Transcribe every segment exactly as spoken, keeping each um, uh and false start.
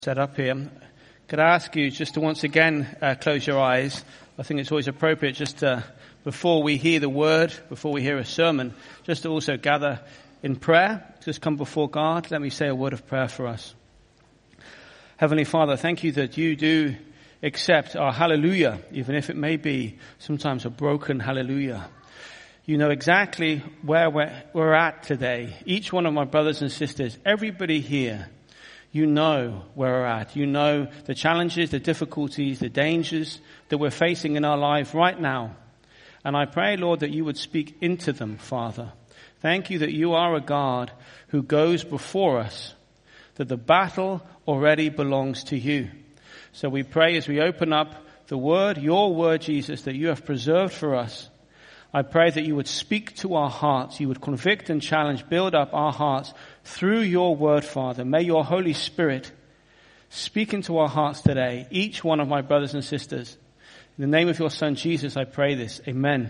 Set up here. Could I ask you just to once again uh, close your eyes? I think it's always appropriate just to, before we hear the word, before we hear a sermon, just to also gather in prayer. Just come before God. Let me say a word of prayer for us. Heavenly Father, thank you that you do accept our hallelujah, even if it may be sometimes a broken hallelujah. You know exactly where we're, we're at today. Each one of my brothers and sisters, everybody here, you know where we're at. You know the challenges, the difficulties, the dangers that we're facing in our life right now. And I pray, Lord, that you would speak into them, Father. Thank you that you are a God who goes before us, that the battle already belongs to you. So we pray as we open up the word, your word, Jesus, that you have preserved for us. I pray that you would speak to our hearts. You would convict and challenge, build up our hearts through your word, Father. May your Holy Spirit speak into our hearts today, each one of my brothers and sisters. In the name of your Son, Jesus, I pray this. Amen.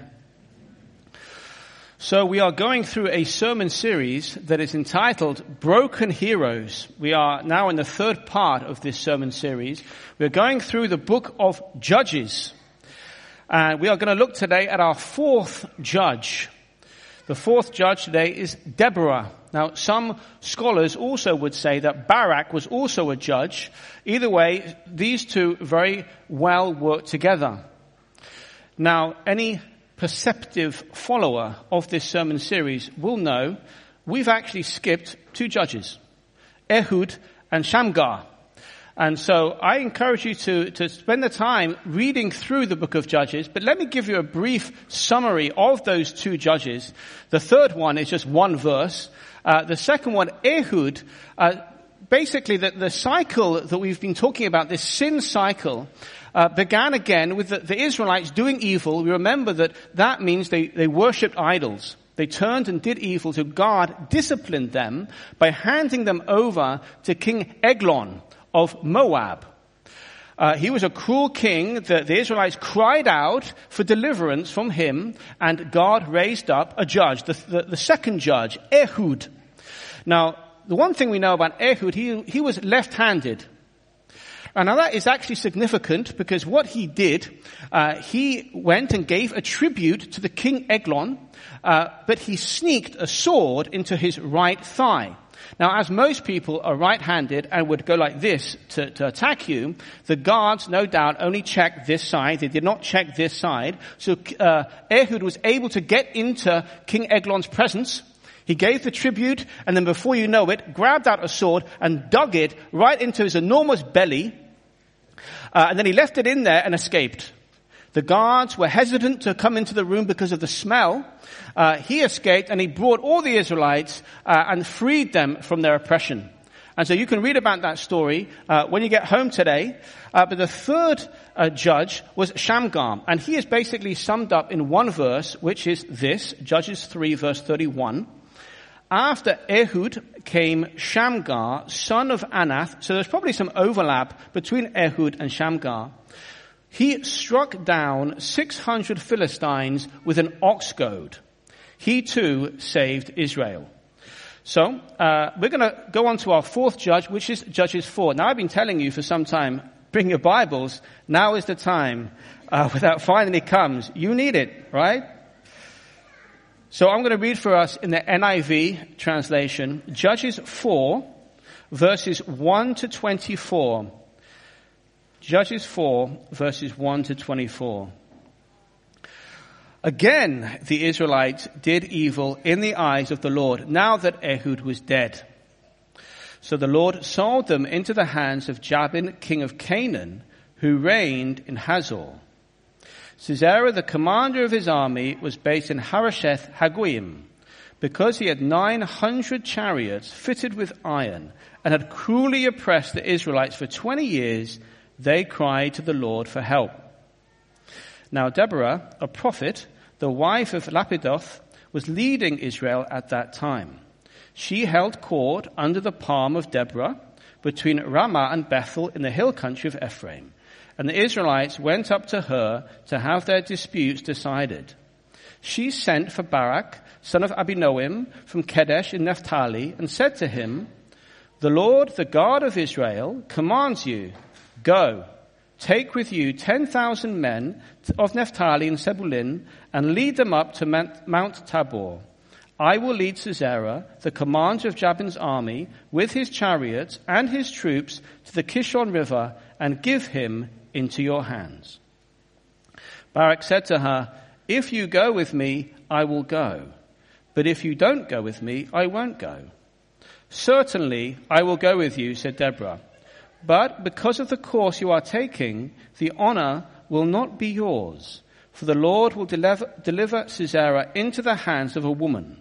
So we are going through a sermon series that is entitled Broken Heroes. We are now in the third part of this sermon series. We're going through the book of Judges. And we are going to look today at our fourth judge. The fourth judge today is Deborah. Now, some scholars also would say that Barak was also a judge. Either way, these two very well work together. Now, any perceptive follower of this sermon series will know we've actually skipped two judges, Ehud and Shamgar. And so I encourage you to, to spend the time reading through the book of Judges, but let me give you a brief summary of those two judges. The third one is just one verse. Uh, the second one, Ehud, uh, basically the, the cycle that we've been talking about, this sin cycle, uh, began again with the, the Israelites doing evil. We remember that that means they, they worshipped idols. They turned and did evil, so God disciplined them by handing them over to King Eglon of Moab. Uh, he was a cruel king that the Israelites cried out for deliverance from him, and God raised up a judge, the, the, the second judge, Ehud. Now, the one thing we know about Ehud, he, he was left-handed. And now that is actually significant because what he did, uh, he went and gave a tribute to the king Eglon, uh, but he sneaked a sword into his right thigh. Now, as most people are right-handed and would go like this to, to attack you, the guards, no doubt, only checked this side. They did not check this side. So uh, Ehud was able to get into King Eglon's presence. He gave the tribute, and then before you know it, grabbed out a sword and dug it right into his enormous belly. Uh, and then he left it in there and escaped. The guards were hesitant to come into the room because of the smell. Uh, he escaped and he brought all the Israelites uh, and freed them from their oppression. And so you can read about that story uh, when you get home today. Uh, but the third uh, judge was Shamgar. And he is basically summed up in one verse, which is this, Judges three, verse thirty-one. After Ehud came Shamgar, son of Anath. So there's probably some overlap between Ehud and Shamgar. He struck down six hundred Philistines with an ox goad. He too saved Israel. So, uh, we're going to go on to our fourth judge, which is Judges four. Now, I've been telling you for some time, bring your Bibles. Now is the time. Uh, when that finally comes, you need it, right? So I'm going to read for us in the N I V translation, Judges four, verses one to twenty-four. Judges four, verses one to twenty-four. Again, the Israelites did evil in the eyes of the Lord, now that Ehud was dead. So the Lord sold them into the hands of Jabin, king of Canaan, who reigned in Hazor. Sisera, the commander of his army, was based in Harosheth Hagoyim, because he had nine hundred chariots fitted with iron, and had cruelly oppressed the Israelites for twenty years. They cried to the Lord for help. Now Deborah, a prophet, the wife of Lapidoth, was leading Israel at that time. She held court under the palm of Deborah between Ramah and Bethel in the hill country of Ephraim. And the Israelites went up to her to have their disputes decided. She sent for Barak, son of Abinoam, from Kedesh in Naphtali, and said to him, The Lord, the God of Israel, commands you, go, take with you ten thousand men of Naphtali and Zebulun, and lead them up to Mount Tabor. I will lead Sisera, the commander of Jabin's army, with his chariots and his troops to the Kishon River, and give him into your hands. Barak said to her, if you go with me, I will go. But if you don't go with me, I won't go. Certainly, I will go with you, said Deborah. But because of the course you are taking, the honor will not be yours, for the Lord will deliver, deliver Sisera into the hands of a woman.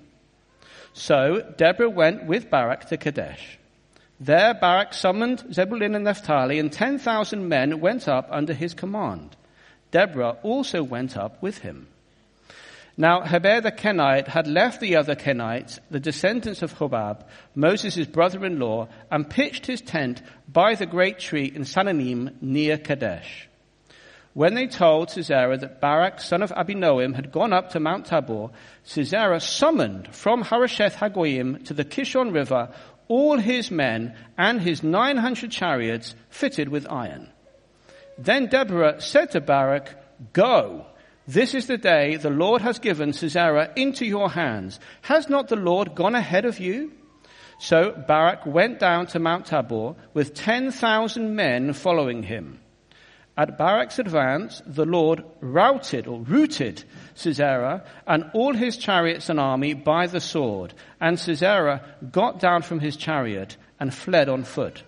So Deborah went with Barak to Kadesh. There Barak summoned Zebulun and Naphtali, and ten thousand men went up under his command. Deborah also went up with him. Now Heber the Kenite had left the other Kenites, the descendants of Hobab, Moses' brother-in-law, and pitched his tent by the great tree in Sananim near Kadesh. When they told Sisera that Barak, son of Abinoam, had gone up to Mount Tabor, Sisera summoned from Harosheth Hagoyim to the Kishon River all his men and his nine hundred chariots fitted with iron. Then Deborah said to Barak, go, this is the day the Lord has given Sisera into your hands. Has not the Lord gone ahead of you? So Barak went down to Mount Tabor with ten thousand men following him. At Barak's advance, the Lord routed or routed Sisera and all his chariots and army by the sword. And Sisera got down from his chariot and fled on foot.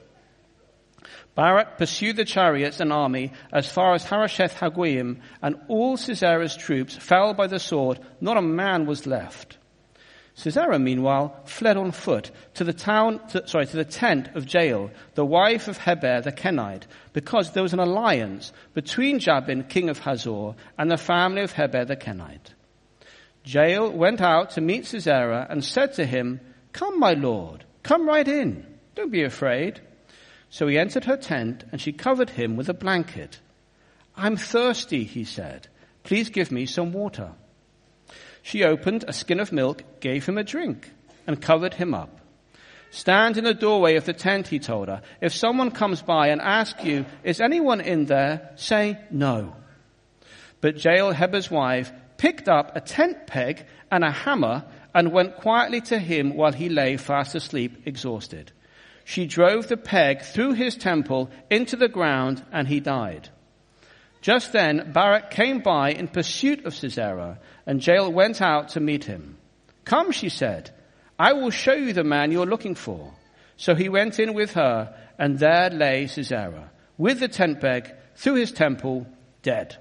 Barak pursued the chariots and army as far as Harosheth Hagoyim, and all Sisera's troops fell by the sword. Not a man was left. Sisera, meanwhile, fled on foot to the town, to, sorry, to the tent of Jael, the wife of Heber the Kenite, because there was an alliance between Jabin, king of Hazor, and the family of Heber the Kenite. Jael went out to meet Sisera and said to him, come, my lord, come right in. Don't be afraid. So he entered her tent, and she covered him with a blanket. I'm thirsty, he said. Please give me some water. She opened a skin of milk, gave him a drink, and covered him up. Stand in the doorway of the tent, he told her. If someone comes by and asks you, is anyone in there? Say no. But Jael, Heber's wife, picked up a tent peg and a hammer and went quietly to him while he lay fast asleep, exhausted. She drove the peg through his temple into the ground, and he died. Just then Barak came by in pursuit of Sisera, and Jael went out to meet him. Come, she said, I will show you the man you're looking for. So he went in with her, and there lay Sisera, with the tent peg through his temple, dead.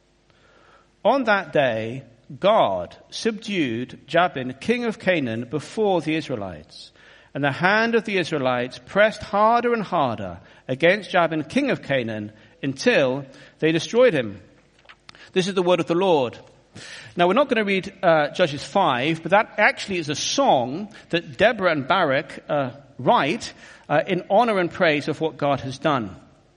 On that day, God subdued Jabin, king of Canaan, before the Israelites. And the hand of the Israelites pressed harder and harder against Jabin, king of Canaan, until they destroyed him. This is the word of the Lord. Now, we're not going to read uh, Judges five, but that actually is a song that Deborah and Barak uh, write uh, in honor and praise of what God has done.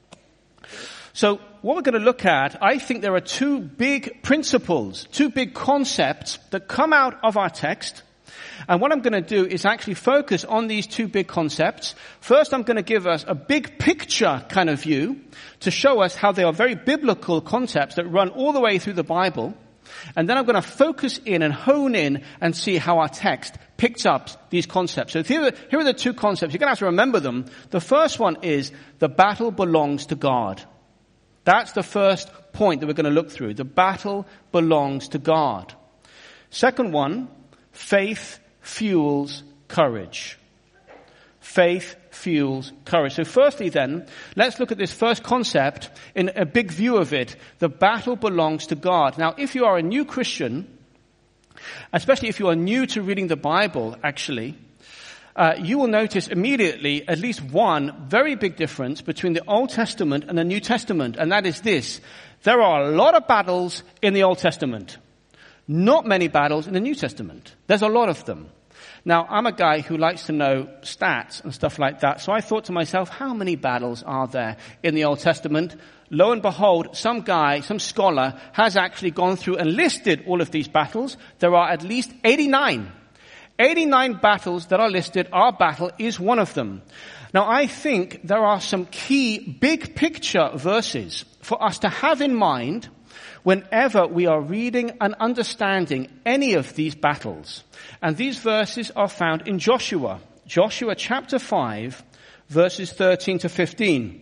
So what we're going to look at, I think there are two big principles, two big concepts that come out of our text. And what I'm going to do is actually focus on these two big concepts. First, I'm going to give us a big picture kind of view to show us how they are very biblical concepts that run all the way through the Bible. And then I'm going to focus in and hone in and see how our text picks up these concepts. So here are, here are the two concepts. You're going to have to remember them. The first one is the battle belongs to God. That's the first point that we're going to look through. The battle belongs to God. Second one, faith fuels courage. Faith fuels courage. So firstly then, let's look at this first concept in a big view of it. The battle belongs to God. Now, if you are a new Christian, especially if you are new to reading the Bible, actually, uh, you will notice immediately at least one very big difference between the Old Testament and the New Testament, and that is this. There are a lot of battles in the Old Testament. Not many battles in the New Testament. There's a lot of them. Now, I'm a guy who likes to know stats and stuff like that, so I thought to myself, how many battles are there in the Old Testament? Lo and behold, some guy, some scholar, has actually gone through and listed all of these battles. There are at least eighty-nine. eighty-nine battles that are listed. Our battle is one of them. Now, I think there are some key big picture verses for us to have in mind whenever we are reading and understanding any of these battles. And these verses are found in Joshua. Joshua chapter five, verses thirteen to fifteen.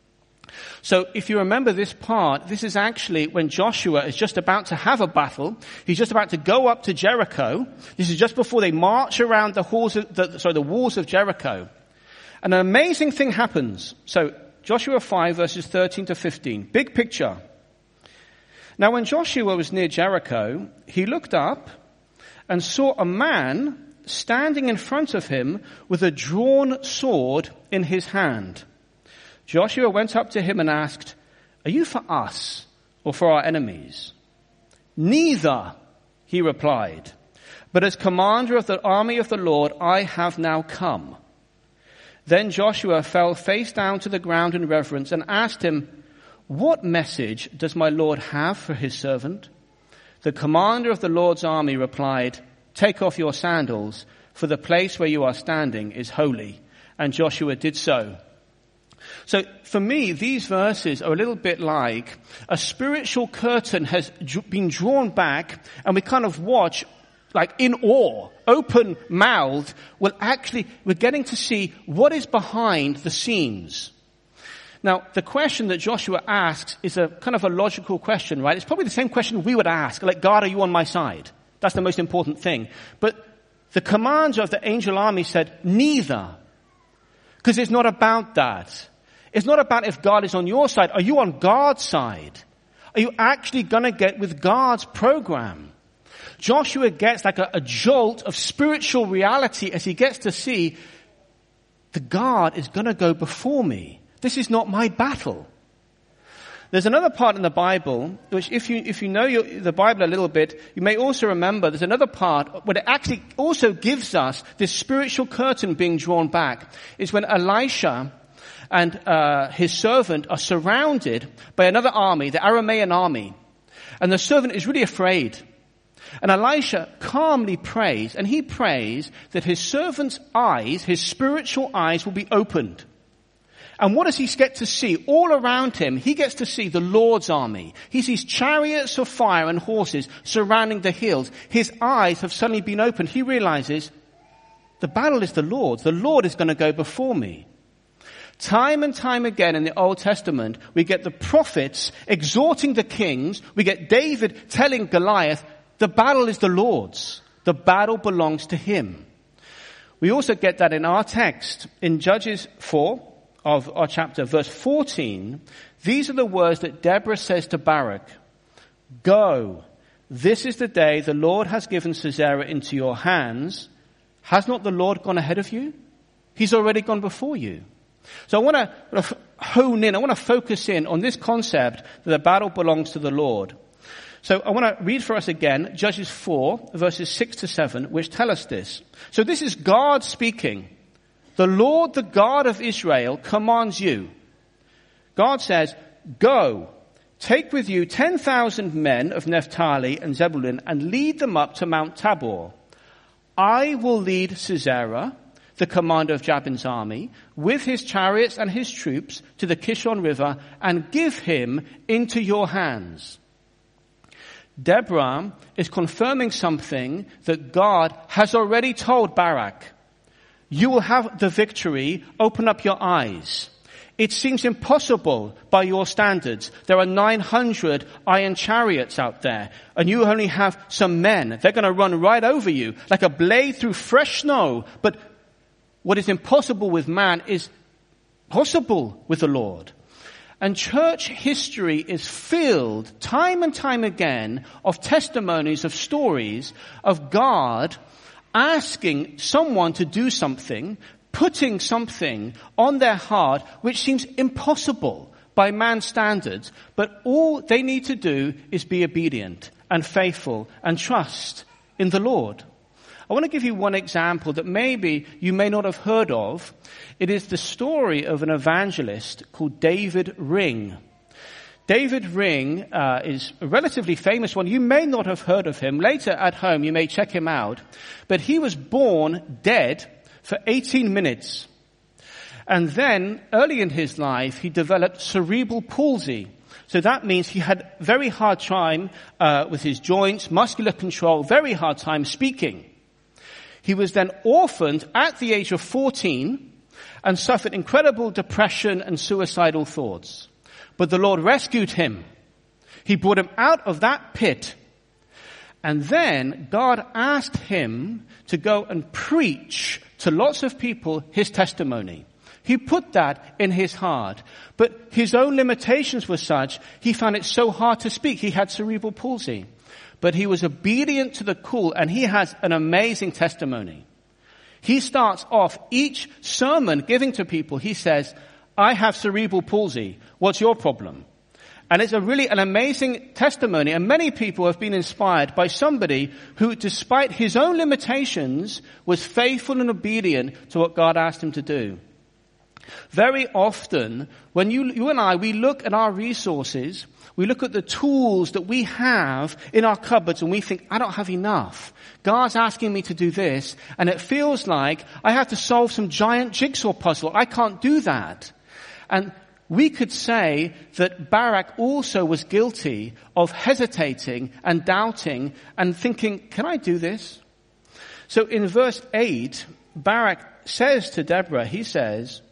So if you remember this part, this is actually when Joshua is just about to have a battle. He's just about to go up to Jericho. This is just before they march around the halls of, the, sorry, the walls of Jericho. And an amazing thing happens. So Joshua five verses thirteen to fifteen. Big picture. Now when Joshua was near Jericho, he looked up and saw a man standing in front of him with a drawn sword in his hand. Joshua went up to him and asked, "Are you for us or for our enemies?" "Neither," he replied, "but as commander of the army of the Lord, I have now come." Then Joshua fell face down to the ground in reverence and asked him, "What message does my Lord have for his servant?" The commander of the Lord's army replied, "Take off your sandals, for the place where you are standing is holy." And Joshua did so. So for me, these verses are a little bit like a spiritual curtain has been drawn back, and we kind of watch like in awe, open-mouthed. Well, actually, we're getting to see what is behind the scenes. Now, the question that Joshua asks is a kind of a logical question, right? It's probably the same question we would ask, like, God, are you on my side? That's the most important thing. But the commander of the angel army said, neither. Because it's not about that. It's not about if God is on your side. Are you on God's side? Are you actually going to get with God's program? Joshua gets like a, a jolt of spiritual reality as he gets to see the God is going to go before me. This is not my battle. There's another part in the Bible, which if you, if you know your, the Bible a little bit, you may also remember there's another part where it actually also gives us this spiritual curtain being drawn back. It's when Elisha and uh, his servant are surrounded by another army, the Aramean army. And the servant is really afraid. And Elisha calmly prays, and he prays that his servant's eyes, his spiritual eyes, will be opened. And what does he get to see? All around him, he gets to see the Lord's army. He sees chariots of fire and horses surrounding the hills. His eyes have suddenly been opened. He realizes the battle is the Lord's. The Lord is going to go before me. Time and time again in the Old Testament, we get the prophets exhorting the kings. We get David telling Goliath, the battle is the Lord's. The battle belongs to him. We also get that in our text in Judges four of our chapter, verse fourteen. These are the words that Deborah says to Barak. Go, this is the day the Lord has given Sisera into your hands. Has not the Lord gone ahead of you? He's already gone before you. So I want to hone in, I want to focus in on this concept that the battle belongs to the Lord. So I want to read for us again Judges four, verses six to seven, which tell us this. So this is God speaking. The Lord, the God of Israel, commands you. God says, go, take with you ten thousand men of Naphtali and Zebulun and lead them up to Mount Tabor. I will lead Sisera, the commander of Jabin's army, with his chariots and his troops to the Kishon River and give him into your hands. Deborah is confirming something that God has already told Barak. You will have the victory. Open up your eyes. It seems impossible by your standards. There are nine hundred iron chariots out there, and you only have some men. They're going to run right over you like a blade through fresh snow. But what is impossible with man is possible with the Lord. And church history is filled time and time again of testimonies, of stories of God asking someone to do something, putting something on their heart which seems impossible by man's standards, but all they need to do is be obedient and faithful and trust in the Lord. I want to give you one example that maybe you may not have heard of. It is the story of an evangelist called David Ring. David Ring uh, is a relatively famous one. You may not have heard of him. Later at home, you may check him out. But he was born dead for eighteen minutes. And then, early in his life, he developed cerebral palsy. So that means he had very hard time uh, with his joints, muscular control, very hard time speaking. He was then orphaned at the age of fourteen and suffered incredible depression and suicidal thoughts. But the Lord rescued him. He brought him out of that pit. And then God asked him to go and preach to lots of people his testimony. He put that in his heart. But his own limitations were such, he found it so hard to speak. He had cerebral palsy. But he was obedient to the call, and he has an amazing testimony. He starts off each sermon giving to people, he says, I have cerebral palsy. What's your problem? And it's a really an amazing testimony, and many people have been inspired by somebody who, despite his own limitations, was faithful and obedient to what God asked him to do. Very often, when you, you and I, we look at our resources, we look at the tools that we have in our cupboards, and we think, I don't have enough. God's asking me to do this, and it feels like I have to solve some giant jigsaw puzzle. I can't do that. And we could say that Barak also was guilty of hesitating and doubting and thinking, can I do this? So in verse eight, Barak says to Deborah, he says,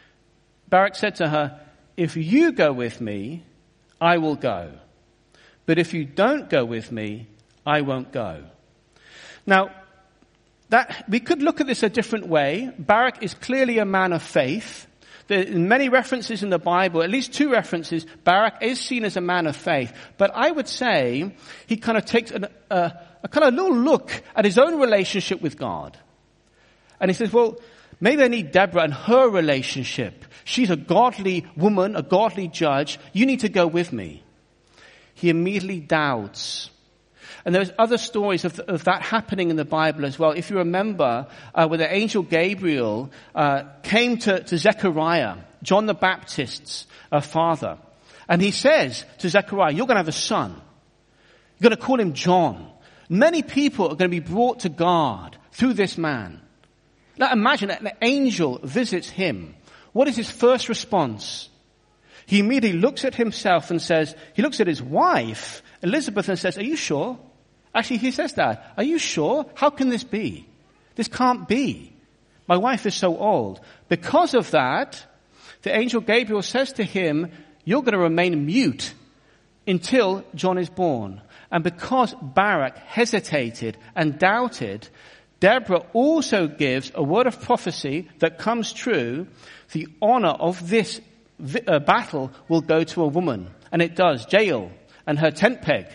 Barak said to her, if you go with me, I will go. But if you don't go with me, I won't go. Now, that we could look at this a different way. Barak is clearly a man of faith. There are many references in the Bible, at least two references, Barak is seen as a man of faith. But I would say he kind of takes an, a, a kind of little look at his own relationship with God. And he says, well, maybe I need Deborah and her relationship. She's a godly woman, a godly judge. You need to go with me. He immediately doubts. And there's other stories of, of that happening in the Bible as well. If you remember, uh, when the angel Gabriel uh, came to, to Zechariah, John the Baptist's uh, father, and he says to Zechariah, you're going to have a son. You're going to call him John. Many people are going to be brought to God through this man. Now imagine that an angel visits him. What is his first response? He immediately looks at himself and says, he looks at his wife, Elizabeth, and says, are you sure? Actually, he says that. Are you sure? How can this be? This can't be. My wife is so old. Because of that, the angel Gabriel says to him, you're going to remain mute until John is born. And because Barak hesitated and doubted, Deborah also gives a word of prophecy that comes true. The honor of this uh, battle will go to a woman. And it does, Jael and her tent peg.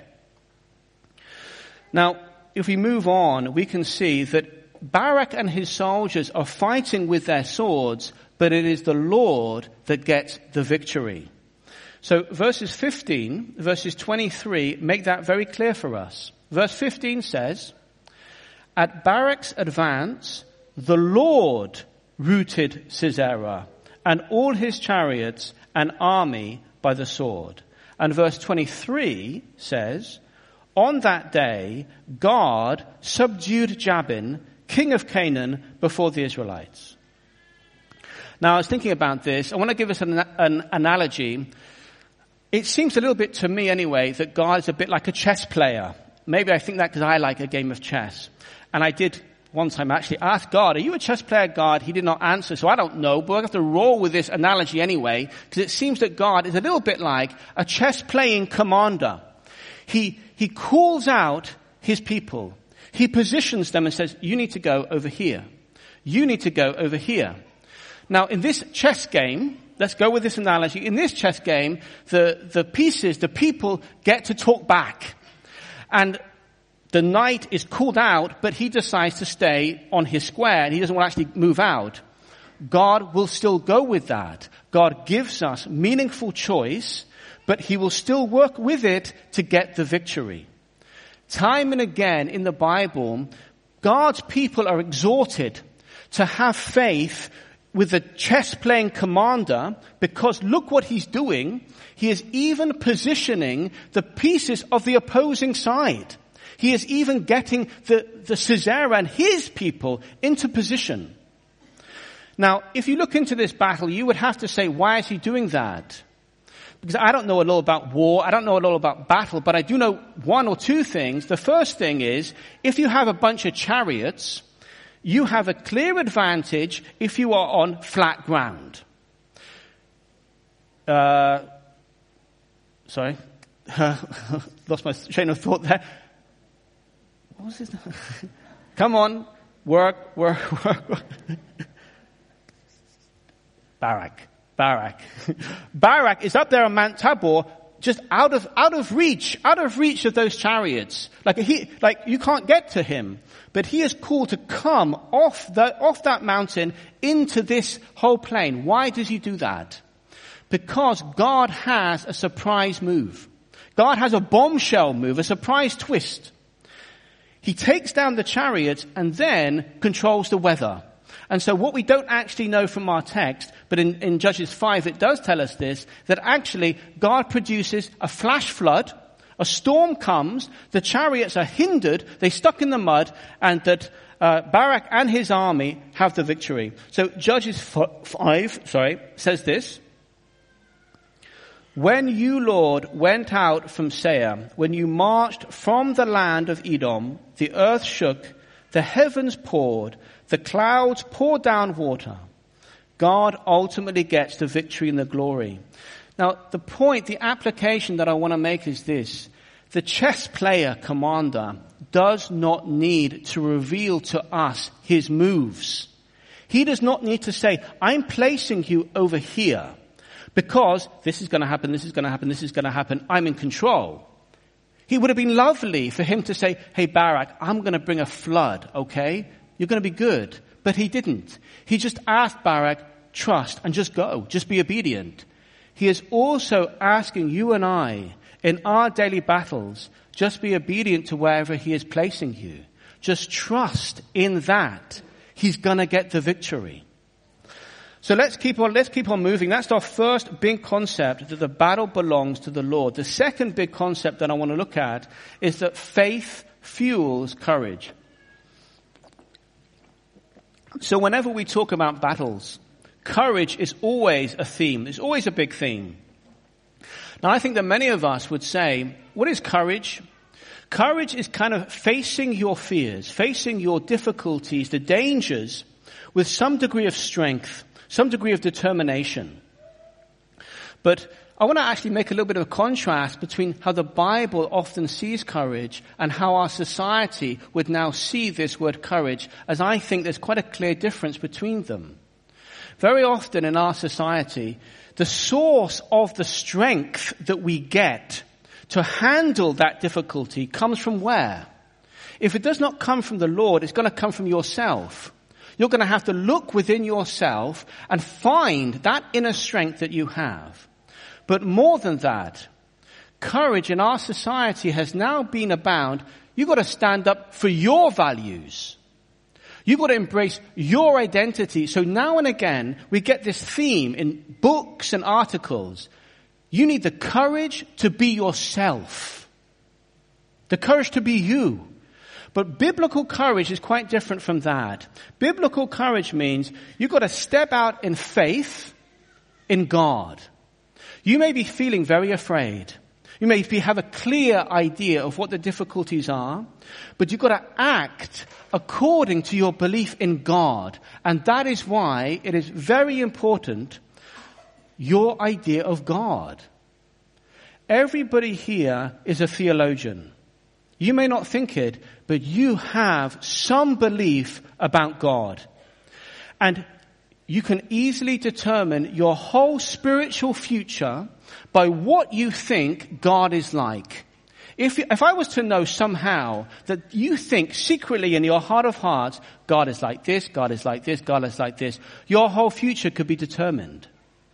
Now, if we move on, we can see that Barak and his soldiers are fighting with their swords, but it is the Lord that gets the victory. So verses fifteen, verses twenty-three make that very clear for us. Verse fifteen says, at Barak's advance, the Lord routed Sisera and all his chariots and army by the sword. And verse twenty-three says, on that day, God subdued Jabin, king of Canaan, before the Israelites. Now, I was thinking about this. I want to give us an, an analogy. It seems a little bit to me anyway that God is a bit like a chess player. Maybe I think that because I like a game of chess. And I did one time actually ask God, are you a chess player, God? He did not answer, so I don't know, but I have to roll with this analogy anyway, because it seems that God is a little bit like a chess playing commander. He, he calls out his people. He positions them and says, you need to go over here. You need to go over here. Now, in this chess game, let's go with this analogy. In this chess game, the, the pieces, the people get to talk back. And the knight is called out, but he decides to stay on his square and he doesn't want to actually move out. God will still go with that. God gives us meaningful choice, but he will still work with it to get the victory. Time and again in the Bible, God's people are exhorted to have faith with the chess-playing commander, because look what he's doing. He is even positioning the pieces of the opposing side. He is even getting the, the Sisera and his people into position. Now, if you look into this battle, you would have to say, why is he doing that? Because I don't know a lot about war, I don't know a lot about battle, but I do know one or two things. The first thing is, if you have a bunch of chariots, you have a clear advantage if you are on flat ground. Uh, sorry. Lost my train of thought there. What was his name? Come on. Work, work, work, work. Barak. Barak. Barak is up there on Mount Tabor, just out of, out of reach, out of reach of those chariots. Like he, like you can't get to him. But he is called to come off the, off that mountain into this whole plain. Why does he do that? Because God has a surprise move. God has a bombshell move, a surprise twist. He takes down the chariots and then controls the weather. And so what we don't actually know from our text, but in, in Judges five it does tell us this, that actually God produces a flash flood, a storm comes, the chariots are hindered, they're stuck in the mud, and that uh, Barak and his army have the victory. So Judges five, sorry, says this. When you, Lord, went out from Seir, when you marched from the land of Edom, the earth shook, the heavens poured, the clouds poured down water. God ultimately gets the victory and the glory. Now, the point, the application that I want to make is this. The chess player, commander, does not need to reveal to us his moves. He does not need to say, I'm placing you over here because this is going to happen, this is going to happen, this is going to happen. I'm in control. It would have been lovely for him to say, hey, Barak, I'm going to bring a flood, okay? You're going to be good. But he didn't. He just asked Barak, trust and just go. Just be obedient. He is also asking you and I, in our daily battles, just be obedient to wherever he is placing you. Just trust in that. He's going to get the victory. So let's keep on, let's keep on moving. That's our first big concept, that the battle belongs to the Lord. The second big concept that I want to look at is that faith fuels courage. So whenever we talk about battles, courage is always a theme. It's always a big theme. Now I think that many of us would say, what is courage? Courage is kind of facing your fears, facing your difficulties, the dangers, with some degree of strength, some degree of determination. But I want to actually make a little bit of a contrast between how the Bible often sees courage and how our society would now see this word courage, as I think there's quite a clear difference between them. Very often in our society, the source of the strength that we get to handle that difficulty comes from where? If it does not come from the Lord, it's going to come from yourself. You're going to have to look within yourself and find that inner strength that you have. But more than that, courage in our society has now been abound. You've got to stand up for your values. You've got to embrace your identity. So now and again, we get this theme in books and articles. You need the courage to be yourself. The courage to be you. But biblical courage is quite different from that. Biblical courage means you've got to step out in faith in God. You may be feeling very afraid. You may be, have a clear idea of what the difficulties are, but you've got to act according to your belief in God. And that is why it is very important, your idea of God. Everybody here is a theologian. You may not think it, but you have some belief about God. And you can easily determine your whole spiritual future by what you think God is like. If, if I was to know somehow that you think secretly in your heart of hearts, God is like this, God is like this, God is like this, your whole future could be determined.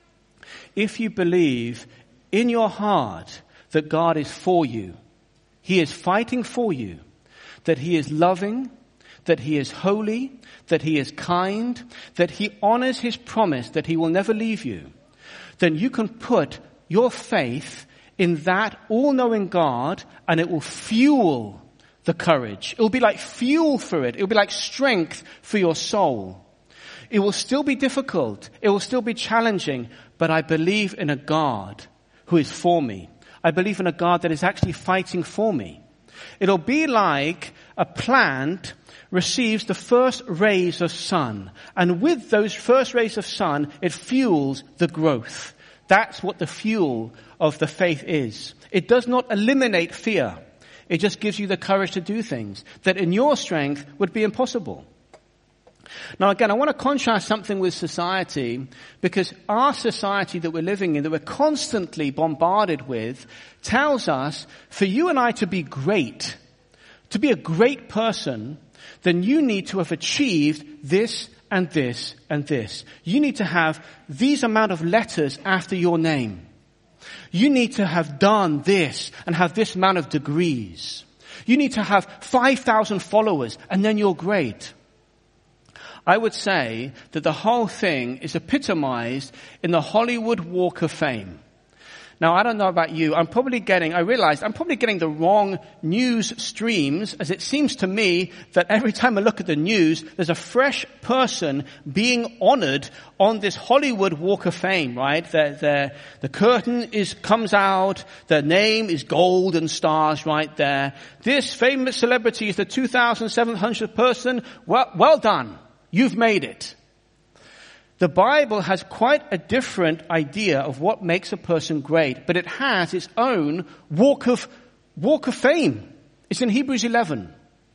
If you believe in your heart that God is for you, He is fighting for you, that He is loving, that He is holy, that He is kind, that He honors His promise that He will never leave you, then you can put your faith in that all-knowing God and it will fuel the courage. It will be like fuel for it. It will be like strength for your soul. It will still be difficult. It will still be challenging. But I believe in a God who is for me. I believe in a God that is actually fighting for me. It'll be like a plant receives the first rays of sun. And with those first rays of sun, it fuels the growth. That's what the fuel of the faith is. It does not eliminate fear. It just gives you the courage to do things that in your strength would be impossible. Now again, I want to contrast something with society, because our society that we're living in, that we're constantly bombarded with, tells us for you and I to be great, to be a great person, then you need to have achieved this and this and this. You need to have these amount of letters after your name. You need to have done this and have this amount of degrees. You need to have five thousand followers and then you're great. I would say that the whole thing is epitomized in the Hollywood Walk of Fame. Now, I don't know about you. I'm probably getting, I realized I'm probably getting the wrong news streams, as it seems to me that every time I look at the news, there's a fresh person being honored on this Hollywood Walk of Fame, right? The, the, the curtain is, comes out, their name is gold and stars right there. This famous celebrity is the two thousand seven hundredth person. Well, well done. You've made it. The Bible has quite a different idea of what makes a person great, but it has its own walk of, walk of fame. It's in Hebrews eleven.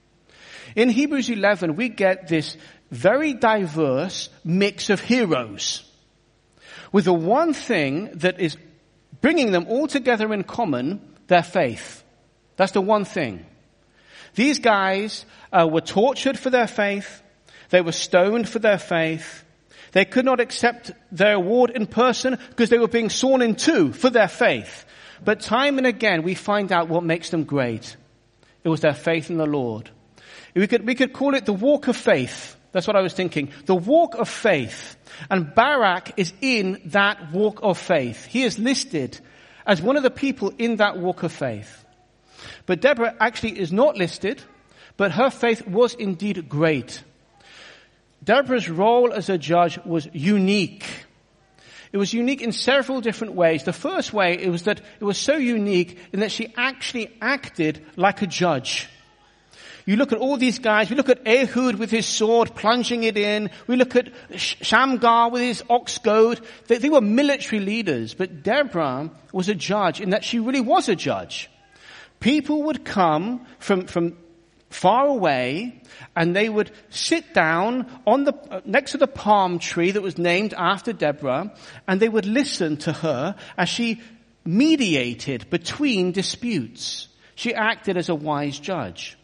In Hebrews eleven, we get this very diverse mix of heroes, with the one thing that is bringing them all together in common, their faith. That's the one thing. These guys uh, were tortured for their faith. They were stoned for their faith. They could not accept their award in person because they were being sawn in two for their faith. But time and again, we find out what makes them great. It was their faith in the Lord. We could, we could call it the walk of faith. That's what I was thinking. The walk of faith. And Barak is in that walk of faith. He is listed as one of the people in that walk of faith. But Deborah actually is not listed, but her faith was indeed great. Deborah's role as a judge was unique. It was unique in several different ways. The first way, it was that it was so unique in that she actually acted like a judge. You look at all these guys. We look at Ehud with his sword, plunging it in. We look at Shamgar with his ox goad. They, they were military leaders. But Deborah was a judge in that she really was a judge. People would come from, from far away, and they would sit down on the uh, next to the palm tree that was named after Deborah, and they would listen to her as she mediated between disputes. She acted as a wise judge.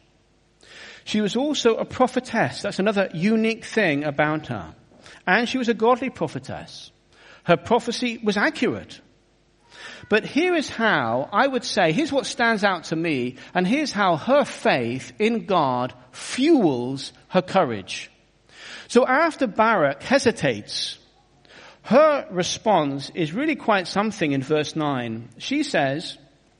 She was also a prophetess. That's another unique thing about her. And she was a godly prophetess. Her prophecy was accurate. But here is how, I would say, here's what stands out to me, and here's how her faith in God fuels her courage. So after Barak hesitates, her response is really quite something in verse nine. She says,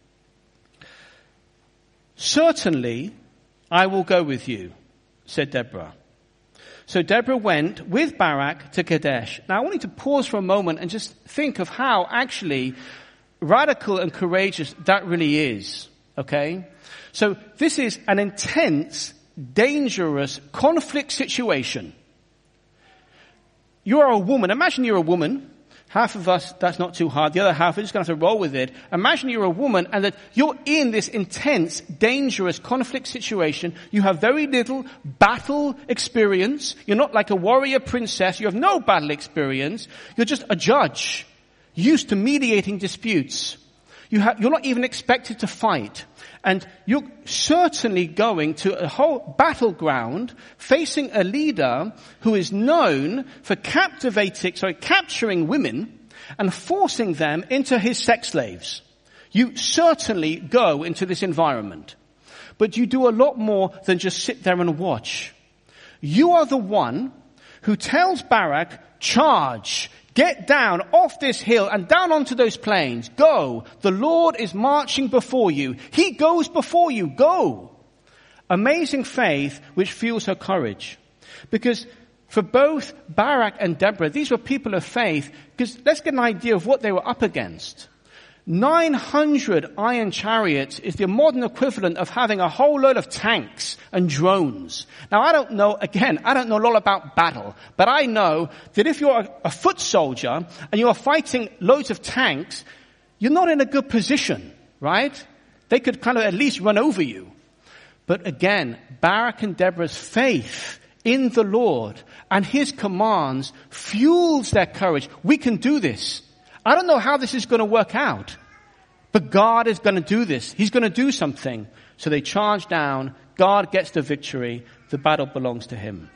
"Certainly I will go with you," said Deborah. So Deborah went with Barak to Kadesh. Now I want you to pause for a moment and just think of how actually radical and courageous that really is. Okay? So this is an intense, dangerous conflict situation. You are a woman. Imagine you're a woman. Half of us, that's not too hard. The other half, we're just going to have to roll with it. Imagine you're a woman and that you're in this intense, dangerous conflict situation. You have very little battle experience. You're not like a warrior princess. You have no battle experience. You're just a judge, used to mediating disputes. You have, you're not even expected to fight. And you're certainly going to a whole battleground facing a leader who is known for captivating, sorry, capturing women and forcing them into his sex slaves. You certainly go into this environment. But you do a lot more than just sit there and watch. You are the one who tells Barak, charge, get down off this hill and down onto those plains. Go. The Lord is marching before you. He goes before you. Go. Amazing faith which fuels her courage. Because For both Barak and Deborah, these were people of faith, because let's get an idea of what they were up against. nine hundred iron chariots is the modern equivalent of having a whole load of tanks and drones. Now I don't know, again, I don't know a lot about battle, but I know that if you're a, a foot soldier and you're fighting loads of tanks, you're not in a good position, right? They could kind of at least run over you. But again, Barak and Deborah's faith in the Lord and his commands fuels their courage. We can do this. I don't know how this is going to work out, but God is going to do this. He's going to do something. So they charge down. God gets the victory. The battle belongs to him.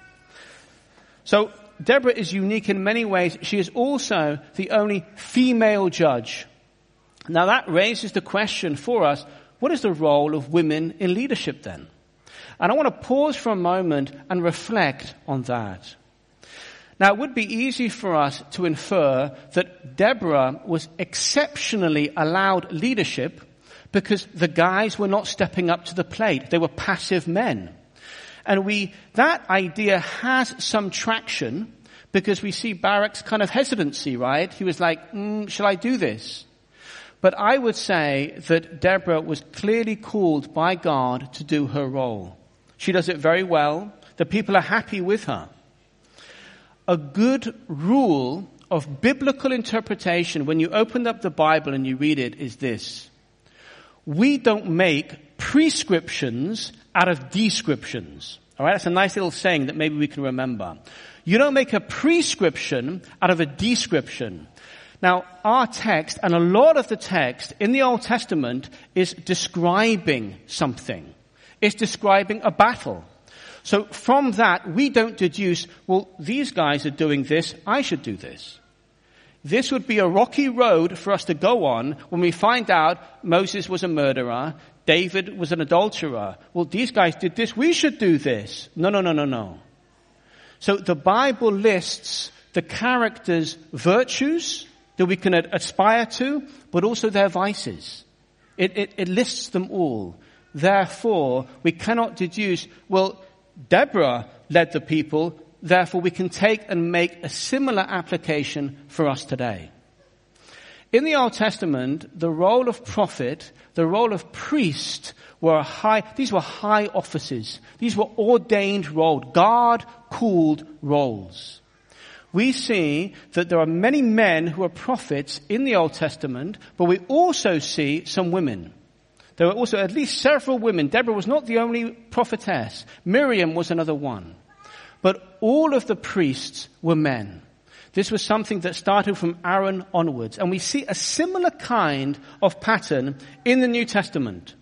So Deborah is unique in many ways. She is also the only female judge. Now that raises the question for us, what is the role of women in leadership then? And I want to pause for a moment and reflect on that. Now, it would be easy for us to infer that Deborah was exceptionally allowed leadership because the guys were not stepping up to the plate. They were passive men. And we, that idea has some traction because we see Barak's kind of hesitancy, right? He was like, mm, shall I do this? But I would say that Deborah was clearly called by God to do her role. She does it very well. The people are happy with her. A good rule of biblical interpretation when you open up the Bible and you read it is this. We don't make prescriptions out of descriptions. All right, that's a nice little saying that maybe we can remember. You don't make a prescription out of a description. Now, our text and a lot of the text in the Old Testament is describing something. It's describing a battle. So from that, we don't deduce, well, these guys are doing this, I should do this. This would be a rocky road for us to go on when we find out Moses was a murderer, David was an adulterer. Well, these guys did this, we should do this. No, no, no, no, no. So the Bible lists the characters' virtues that we can aspire to, but also their vices. It, it, it lists them all. Therefore, we cannot deduce, well, Deborah led the people, therefore we can take and make a similar application for us today. In the Old Testament, the role of prophet, the role of priest were high, these were high offices. These were ordained roles, God-called roles. We see that there are many men who are prophets in the Old Testament, but we also see some women. There were also at least several women. Deborah was not the only prophetess. Miriam was another one. But all of the priests were men. This was something that started from Aaron onwards. And we see a similar kind of pattern in the New Testament.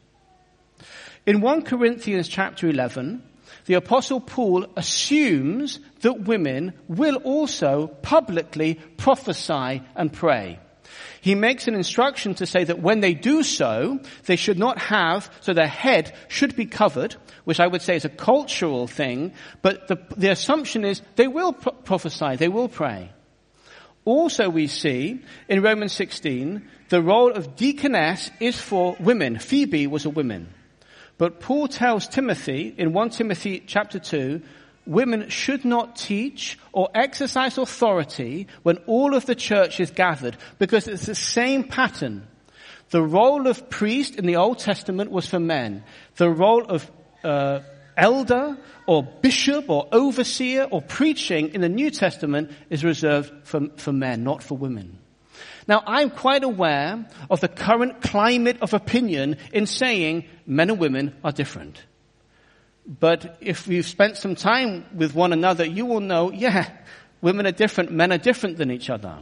In First Corinthians chapter eleven, the Apostle Paul assumes that women will also publicly prophesy and pray. He makes an instruction to say that when they do so, they should not have, so their head should be covered, which I would say is a cultural thing, but the, the assumption is they will pro- prophesy, they will pray. Also we see in Romans sixteen, the role of deaconess is for women. Phoebe was a woman. But Paul tells Timothy in First Timothy chapter two, women should not teach or exercise authority when all of the church is gathered, because it's the same pattern. The role of priest in the Old Testament was for men. The role of uh, elder or bishop or overseer or preaching in the New Testament is reserved for, for men, not for women. Now, I'm quite aware of the current climate of opinion in saying men and women are different. But if you've spent some time with one another, you will know, yeah, women are different, men are different than each other.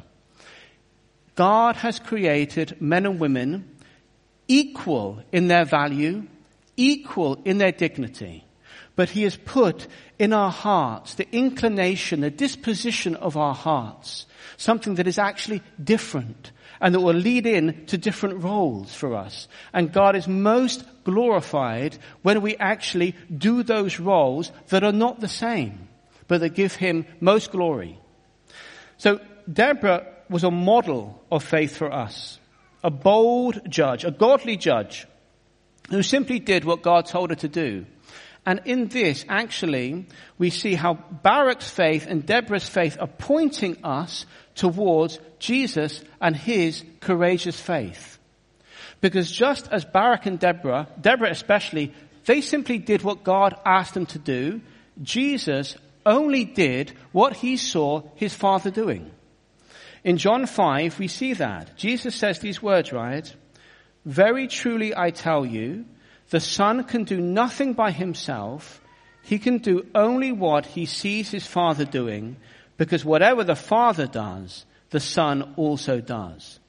God has created men and women equal in their value, equal in their dignity. But he has put in our hearts the inclination, the disposition of our hearts, something that is actually different and that will lead in to different roles for us. And God is most glorified when we actually do those roles that are not the same, but that give him most glory. So Deborah was a model of faith for us, a bold judge, a godly judge who simply did what God told her to do. And in this, actually, we see how Barak's faith and Deborah's faith are pointing us towards Jesus and his courageous faith. Because just as Barak and Deborah, Deborah especially, they simply did what God asked them to do, Jesus only did what he saw his Father doing. In John five, we see that. Jesus says these words, right? Very truly I tell you, the Son can do nothing by himself. He can do only what he sees his Father doing, because whatever the Father does, the Son also does.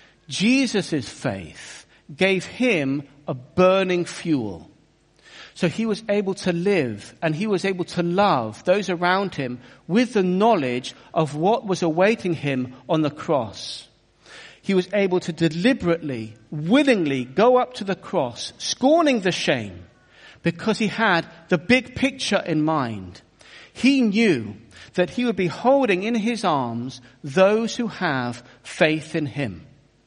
Jesus' faith gave him a burning fuel. So he was able to live and he was able to love those around him with the knowledge of what was awaiting him on the cross. He was able to deliberately, willingly go up to the cross, scorning the shame, because he had the big picture in mind. He knew that he would be holding in his arms those who have faith in him.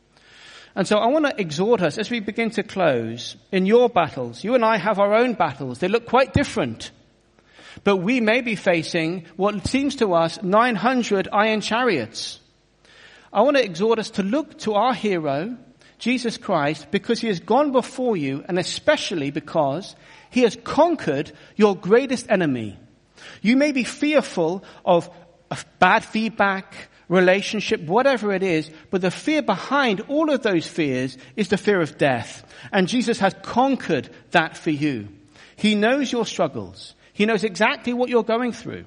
And so I want to exhort us as we begin to close in your battles. You and I have our own battles. They look quite different. But we may be facing what seems to us nine hundred iron chariots. I want to exhort us to look to our hero, Jesus Christ, because he has gone before you, and especially because he has conquered your greatest enemy. You may be fearful of, of bad feedback, relationship, whatever it is, but the fear behind all of those fears is the fear of death. And Jesus has conquered that for you. He knows your struggles. He knows exactly what you're going through.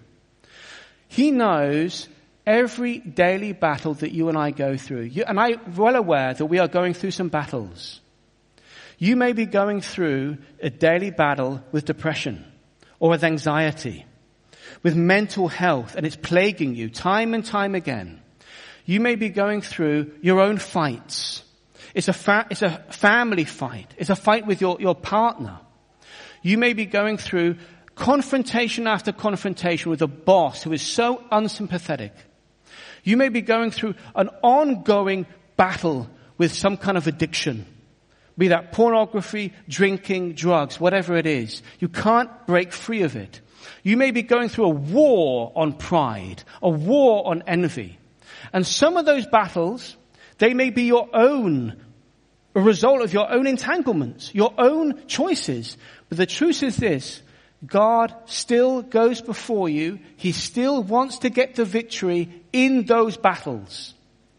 He knows every daily battle that you and I go through. You, and I'm well aware that we are going through some battles. You may be going through a daily battle with depression or with anxiety, with mental health, and it's plaguing you time and time again. You may be going through your own fights. It's a fa- it's a family fight. It's a fight with your, your partner. You may be going through confrontation after confrontation with a boss who is so unsympathetic. You may be going through an ongoing battle with some kind of addiction, be that pornography, drinking, drugs, whatever it is. You can't break free of it. You may be going through a war on pride, a war on envy. And some of those battles, they may be your own, a result of your own entanglements, your own choices. But the truth is this, God still goes before you. He still wants to get the victory in those battles,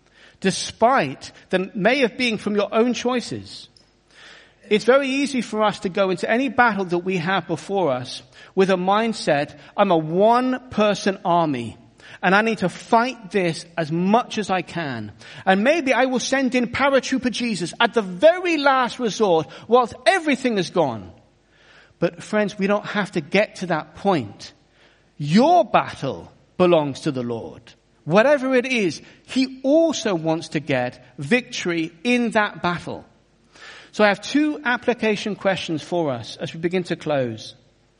despite them may have been from your own choices. It's very easy for us to go into any battle that we have before us with a mindset, I'm a one-person army, and I need to fight this as much as I can. And maybe I will send in paratrooper Jesus at the very last resort whilst everything is gone. But friends, we don't have to get to that point. Your battle belongs to the Lord. Whatever it is, he also wants to get victory in that battle. So I have two application questions for us as we begin to close.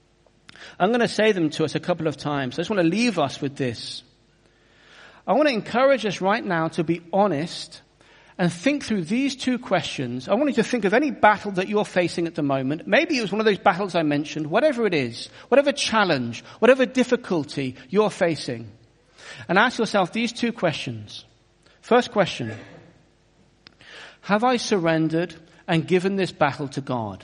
I'm going to say them to us a couple of times. I just want to leave us with this. I want to encourage us right now to be honest and think through these two questions. I want you to think of any battle that you're facing at the moment. Maybe it was one of those battles I mentioned, whatever it is, whatever challenge, whatever difficulty you're facing. And ask yourself these two questions. First question, have I surrendered and given this battle to God?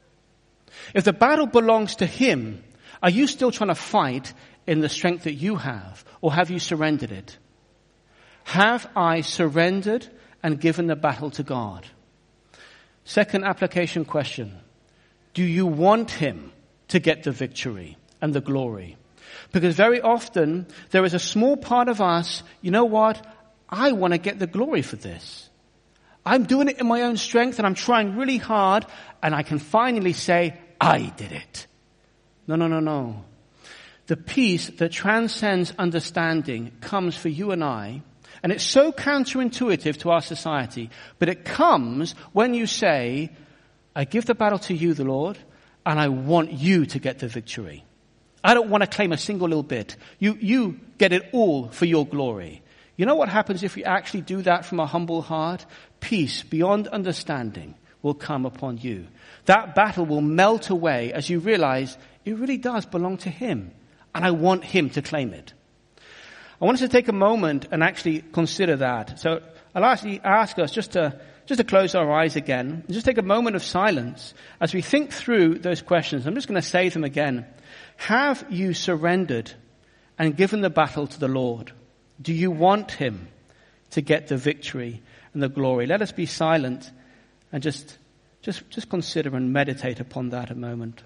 If the battle belongs to him, are you still trying to fight in the strength that you have, or have you surrendered it? Have I surrendered and given the battle to God? Second application question, do you want him to get the victory and the glory? Because very often there is a small part of us, you know what, I want to get the glory for this. I'm doing it in my own strength and I'm trying really hard and I can finally say, I did it. No, no, no, no. The peace that transcends understanding comes for you and I, and it's so counterintuitive to our society, but it comes when you say, I give the battle to you, the Lord, and I want you to get the victory. I don't want to claim a single little bit. You, you get it all for your glory. You know what happens if we actually do that from a humble heart? Peace beyond understanding will come upon you. That battle will melt away as you realize it really does belong to him, and I want him to claim it. I want us to take a moment and actually consider that. So I'll actually ask us just to just to close our eyes again, and just take a moment of silence as we think through those questions. I'm just going to say them again. Have you surrendered and given the battle to the Lord? Do you want him to get the victory and the glory? Let us be silent and just, just, just consider and meditate upon that a moment.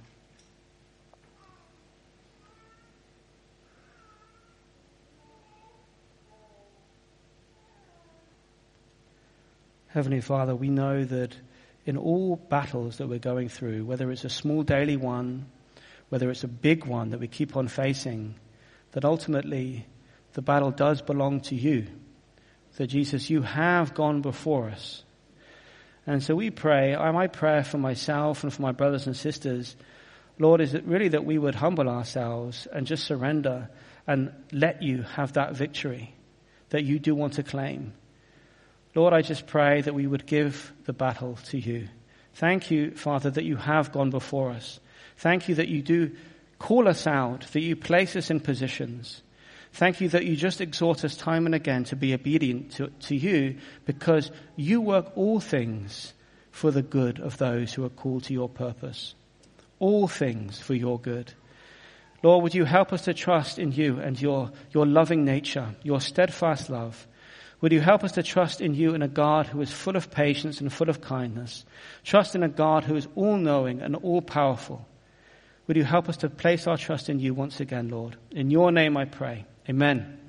Heavenly Father, we know that in all battles that we're going through, whether it's a small daily one, whether it's a big one that we keep on facing, that ultimately the battle does belong to you. That Jesus, you have gone before us. And so we pray, my prayer for myself and for my brothers and sisters, Lord, is it really that we would humble ourselves and just surrender and let you have that victory that you do want to claim. Lord, I just pray that we would give the battle to you. Thank you, Father, that you have gone before us. Thank you that you do call us out, that you place us in positions. Thank you that you just exhort us time and again to be obedient to, to you, because you work all things for the good of those who are called to your purpose. All things for your good. Lord, would you help us to trust in you and your, your loving nature, your steadfast love. Would you help us to trust in you and a God who is full of patience and full of kindness. Trust in a God who is all-knowing and all-powerful. Would you help us to place our trust in you once again, Lord? In your name I pray. Amen.